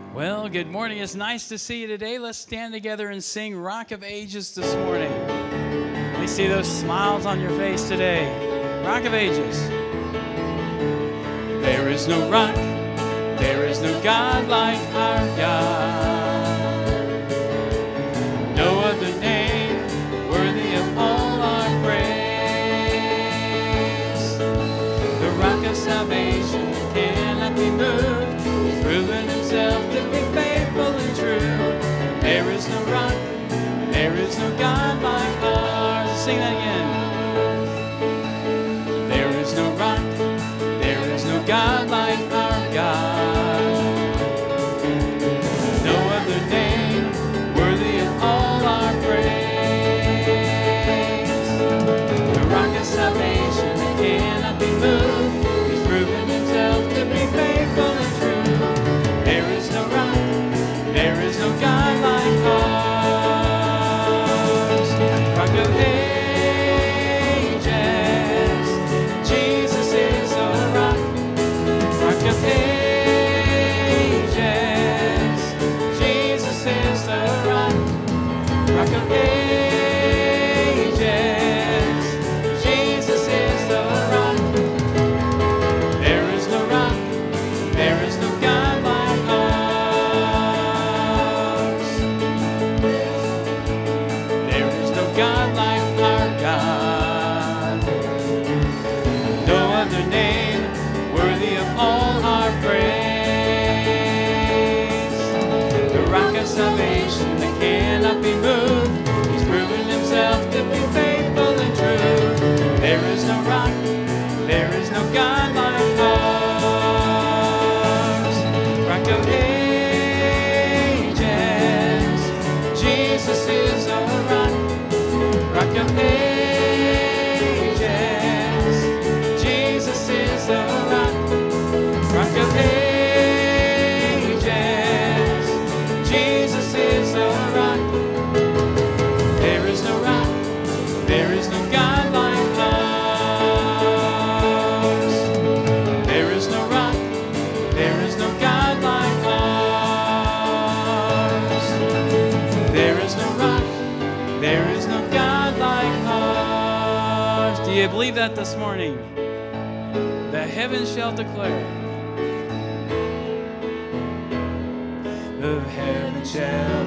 Well, good morning. It's nice to see you today. Let's stand together and sing Rock of Ages this morning. Let me see those smiles on your face today. Rock of Ages. There is no rock, there is no God like our God. No other name worthy of all our praise. The rock of salvation cannot be moved. He's proven himself to be faithful and true. There is no rock, there is no God like ours. Sing that again. There is no rock, there is no God like our God. No other name worthy of all our praise. The rock of salvation that cannot be moved. He's proven himself to be faithful and true. There is no rock, there is no God like ours. Rock of ages, Jesus is our rock. Rock of ages, Jesus is the rock. Rock of ages, Jesus is the rock. There is no rock, there is no God like ours. There is no God like our God. No other name worthy of all our praise. The rock of salvation that cannot be moved. He's proven himself to be faithful and true. There is no rock, there is no God like ours. Rock of ages, Jesus is our rock. Rock of ages, Jesus is our rock. Rock of ages, Jesus is our rock. There is no rock, there is no God like ours. There is no rock, there is no God like ours. There is no rock, there is no God like ours. Do you believe that this morning? The heavens shall declare. The heavens shall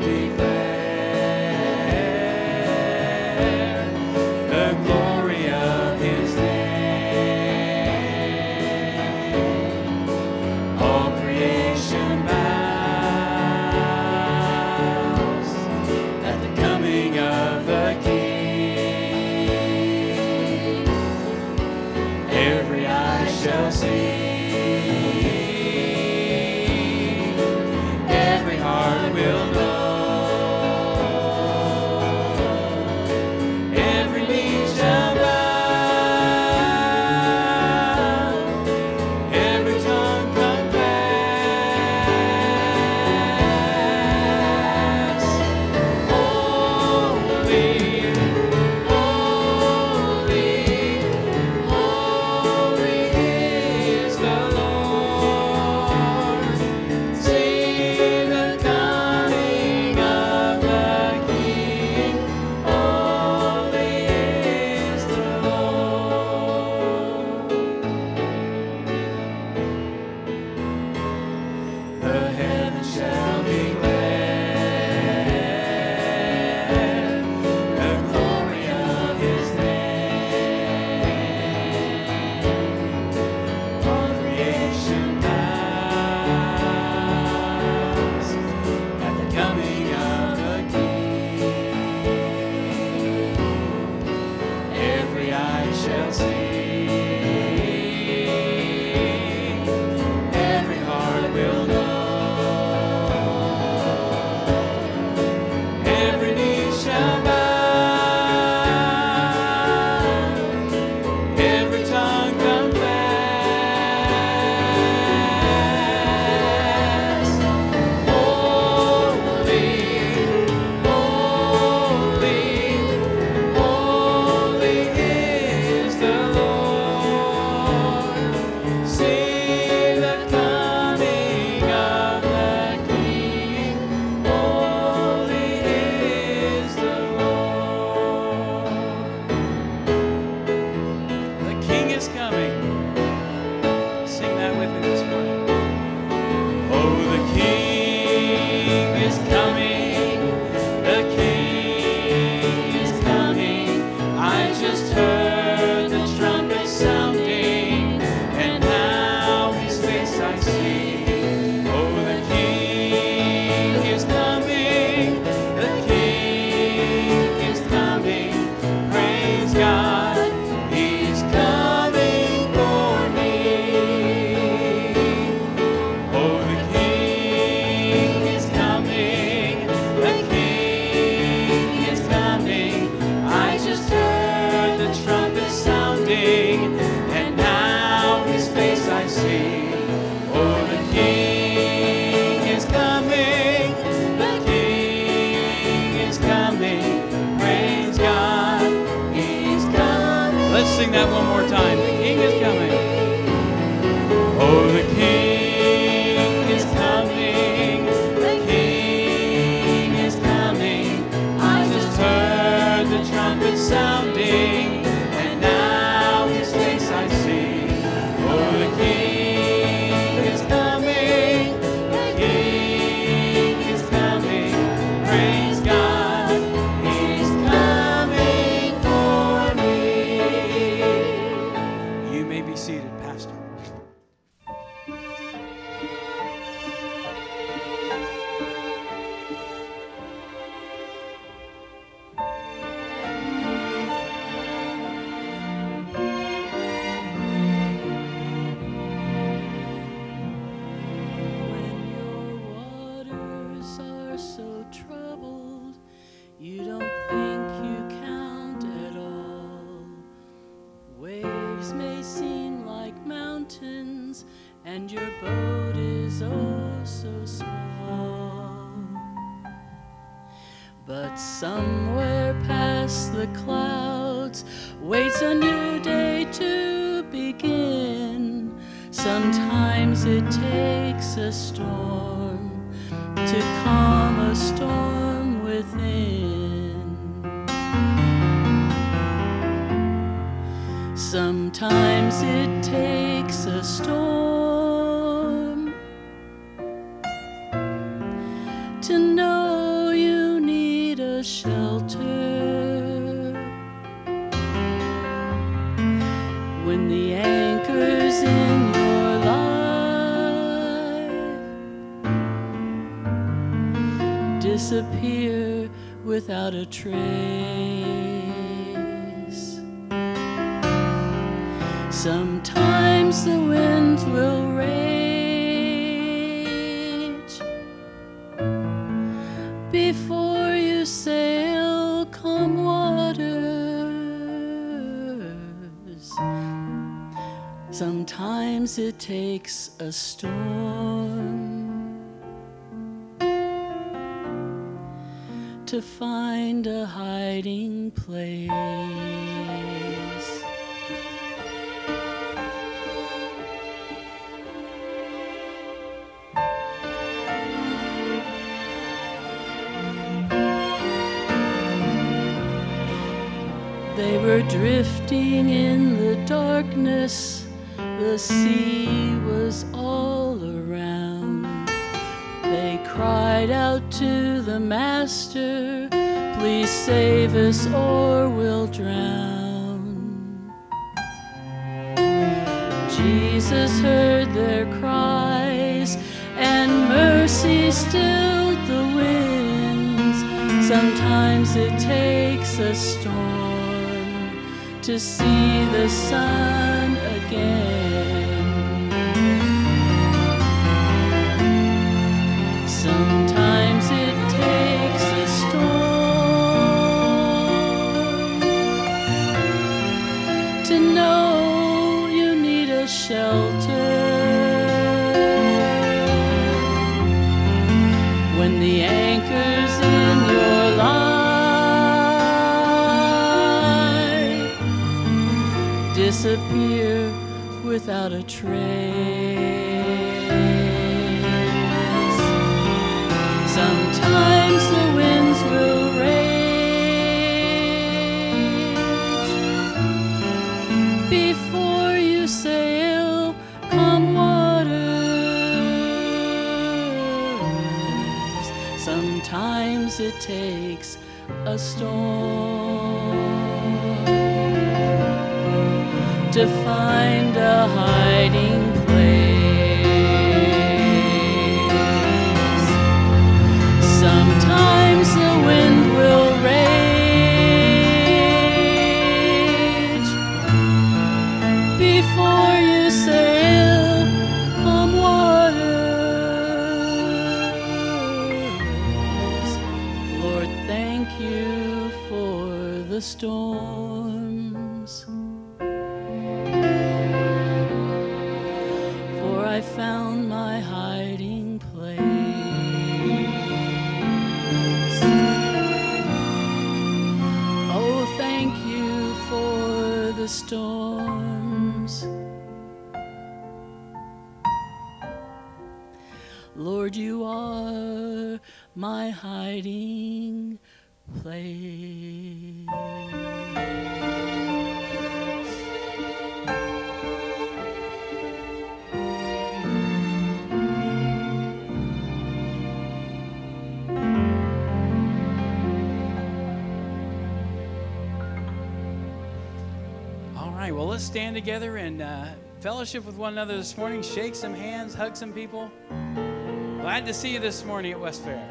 declare the glory of his name. All creation bows at the coming of the King. Every eye shall see. Every heart will know that one more time. The King is coming. Oh, the King is coming. The King is coming. I just heard the trumpet sounding, and now his face I see. Oh, the King is coming. The King is coming. Praise God. He's coming for me. You may be seated, Pastor. When your waters are so troubled, you don't think you count at all. Waves may seem like mountains, and your boat is oh so small. But somewhere past the clouds waits a new day to begin. Sometimes it takes a storm to calm a storm within. Sometimes it takes a storm to know you need a shelter. When the anchor's in your life disappear without a trace. Sometimes the winds will rage before you sail, come waters. Sometimes it takes a storm to find a hiding place. They were drifting in the darkness, the sea was all around. They cried out to the Master, please save us or we'll drown. Jesus heard their cries, and mercy stilled the winds. Sometimes it takes a storm to see the sun again. Sometimes it takes a storm to know you need a shelter. When the anchor's in your life disappear without a trace. Sometimes the winds will rage before you sail, come waters. Sometimes it takes a storm to find a hiding place. Sometimes the wind will rage before you sail, come waters. Lord, thank you for the storms. I found my hiding place. Oh, thank you for the storm. Lord, you are my hiding place. All right, well, let's stand together and fellowship with one another this morning. Shake some hands, hug some people. Glad to see you this morning at West Fair.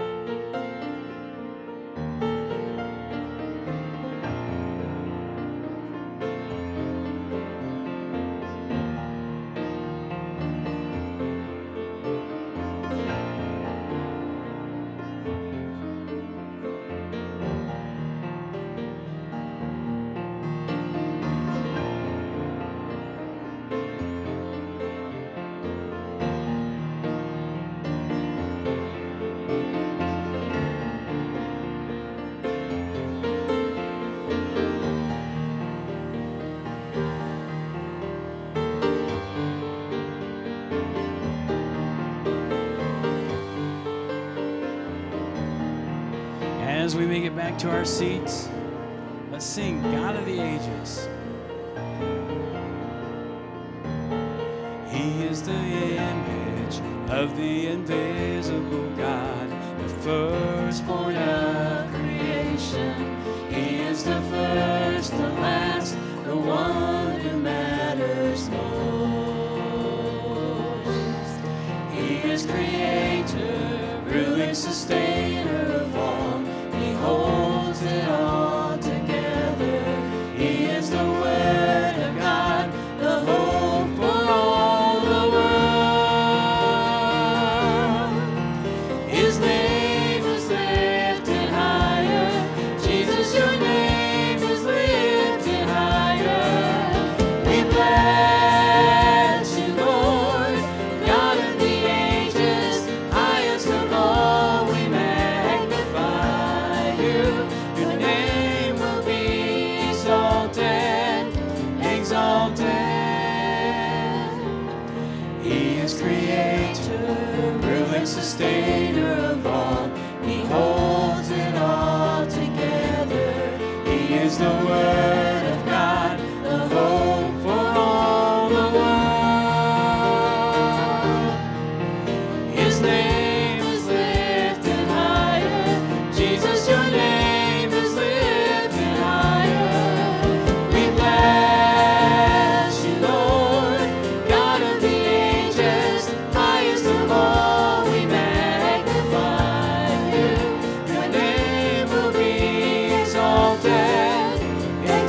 As we make it back to our seats, let's sing God of the Ages. He is the image of the invisible God, the firstborn of creation. He is the first, the last, the one who matters most. He is creator, ruling, sustainer of all. He holds it all together. He is the Word of God, the hope for all the world. His name is lifted higher. Jesus, your name is lifted higher. We bless you, Lord, God of the ages, highest of all, we magnify you. Your name will be exalted, exalted. He is creator, ruling, sustainer of all. He holds it all together. He is the Word of God, the hope for all the world. His name is lifted higher. Jesus, your name is lifted higher. We bless you, Lord, God of the ages, highest of all, we magnify you. Your name will be exalted,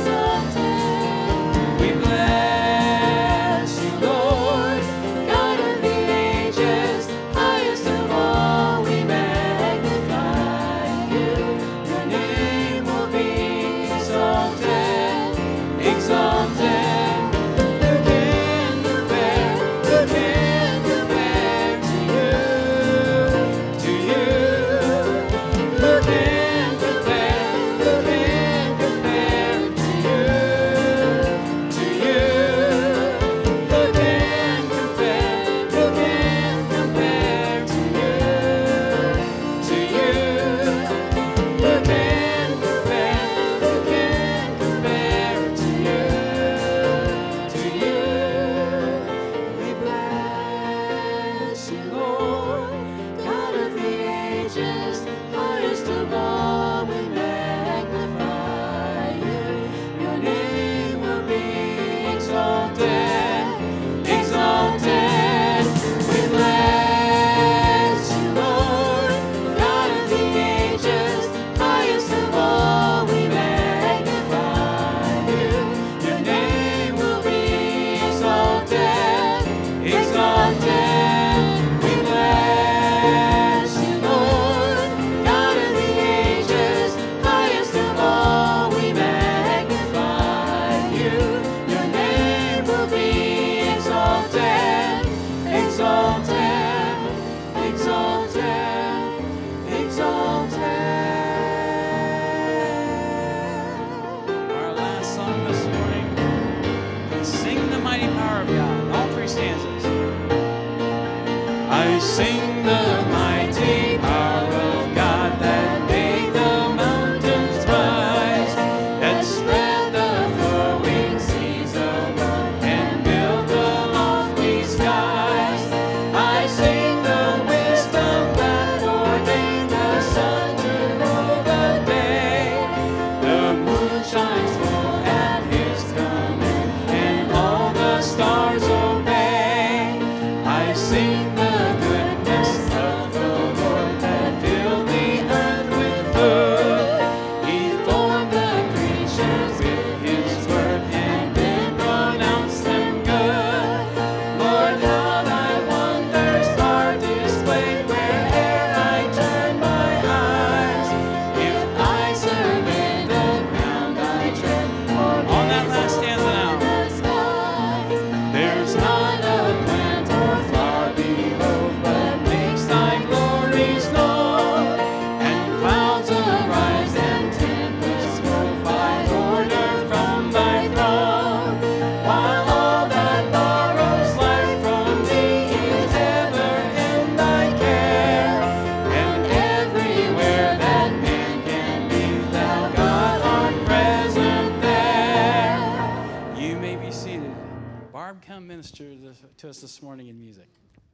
sing the mighty power of God that made the mountains rise, that spread the flowing seas above and built the lofty skies. I sing the wisdom that ordained the sun to rule the day. The moon shines full at his coming, and all the stars obey. I sing the goodness of the Lord that filled the earth with food. He formed the creatures with his word and then pronounced them good. Lord, how thy wonders are displayed where'er I turn my eyes. If I survey the ground I tread, or on that last stanza now, the skies, there's not a plant or flower below, but makes thy glories known. And clouds arise and tempests roll by order from thy throne. While all that borrows life from thee is ever in thy care, and everywhere that man can be, thou God art present there. You may be seated. Barb, come minister to us this morning in music.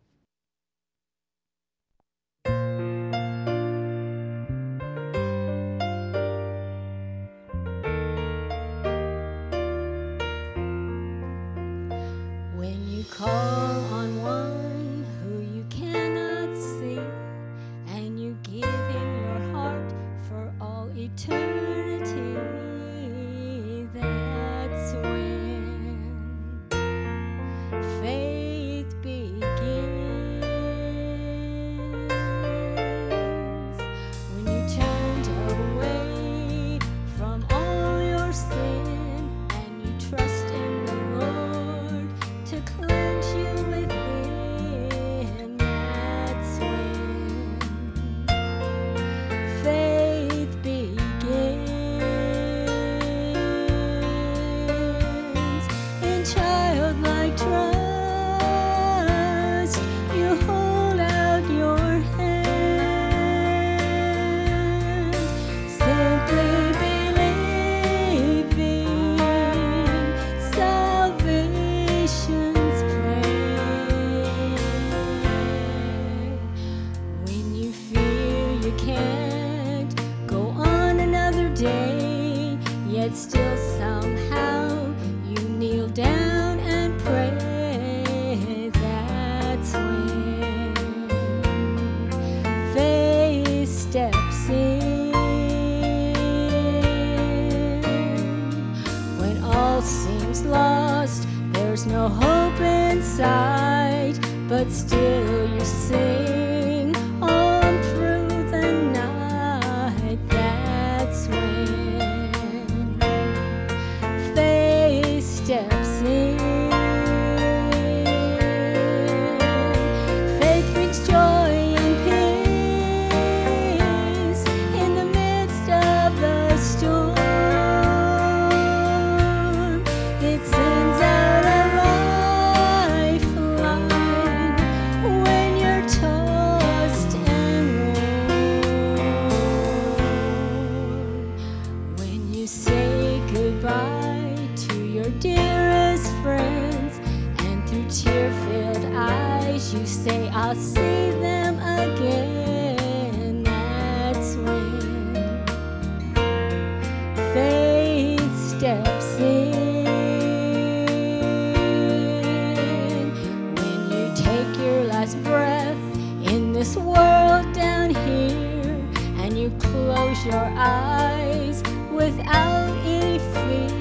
When you call on one who you cannot see, and you give him your heart for all eternity, that's when faith begins. When you turned away from all your sin and you trust in the Lord to cleanse you within, that's when faith begins. In childlike trust, you hold out your hand, simply believing salvation's plan. When you fear you can't go on another day, yet still somehow you kneel down and pray, that's when faith steps in. When all seems lost, there's no hope in sight, but still you sing on through the night, that's when faith steps in. Faith brings joy and peace in the midst of the storm. It sends out a lifeline when you're tossed and worn. When you say goodbye to your dearest friends, and through tear-filled eyes you say, I'll see them again, that's when faith steps in. When you take your last breath in this world down here, and you close your eyes without any fear,